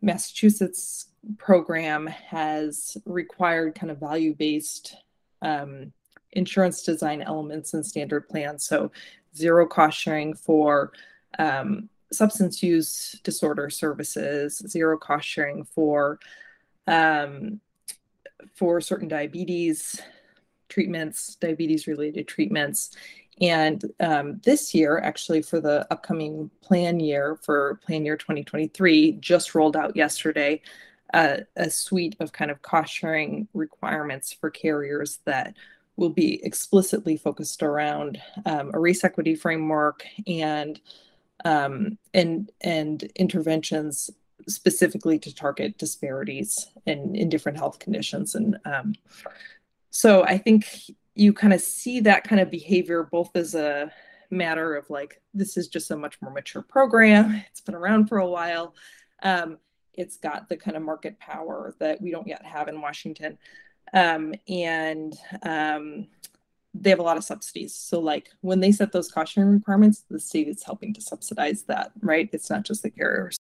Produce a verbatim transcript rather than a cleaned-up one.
Massachusetts program has required kind of value-based um, insurance design elements in standard plans. So zero cost sharing for um, substance use disorder services, zero cost sharing for um, for certain diabetes treatments, diabetes related treatments. And um, this year, actually, for the upcoming plan year, for plan year twenty twenty-three, just rolled out yesterday uh, a suite of kind of cost sharing requirements for carriers that will be explicitly focused around um, a race equity framework and um, and and interventions specifically to target disparities in, in different health conditions. And um, so I think you kind of see that kind of behavior both as a matter of like, this is just a much more mature program. It's been around for a while. Um, it's got the kind of market power that we don't yet have in Washington. Um, and um, they have a lot of subsidies. So like when they set those cost sharing requirements, the state is helping to subsidize that, right? It's not just the carriers.